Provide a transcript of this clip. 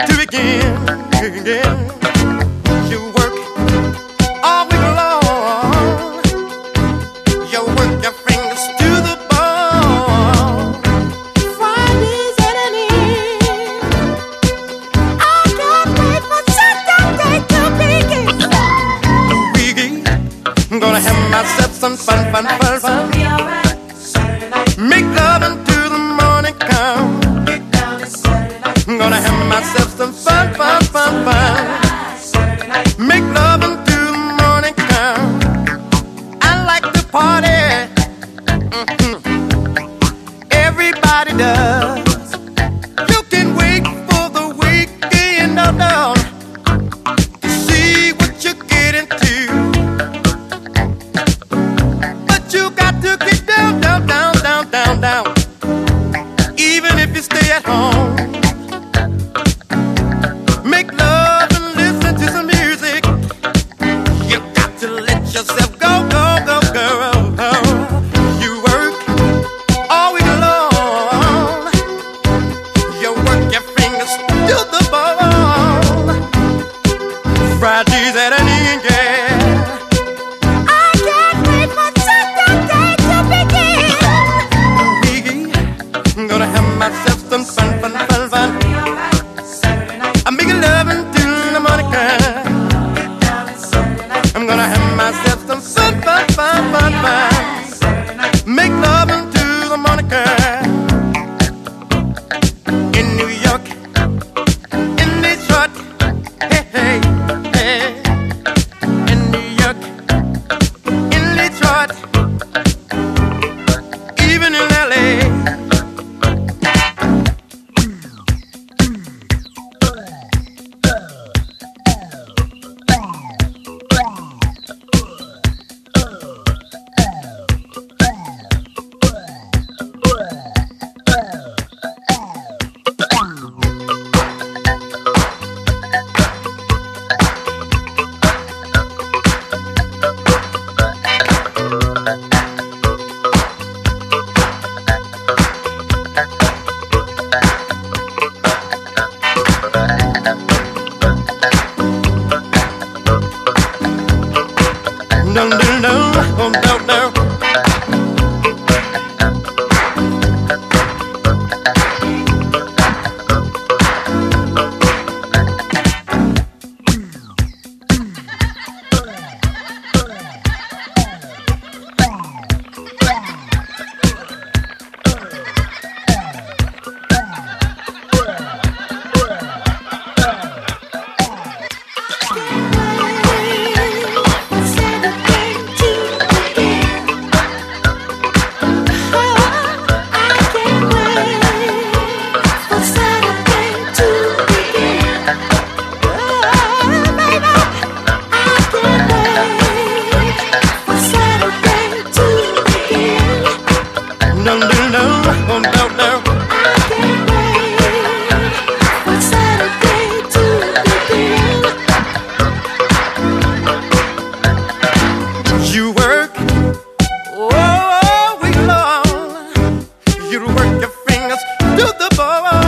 to begin again. You work all week long. You work your fingers to the bone. Friday's at an end. I can't wait for Saturday to begin. Weekend, I'm gonna have myself some fun. Make love until the morning come. I'm gonna have myself some fun. Make love until the morning come. I like to party. Everybody does. You can wait for the weekend, no, to see what you get into. But you got to get down. Even if you stay at home. Make love and listen to some music. You got to let yourself go. You work all week long. You work your fingers to the bone. Friday's at an end, yeah. I can't wait for Saturday to begin. I'm gonna have myself some fun. I'm making love until the morning comes. I'm gonna have myself some fun. Make love until the morning comes. In New York, in Detroit, hey. In New York, in Detroit, even in LA. No. You work all week long. You work your fingers to the bone.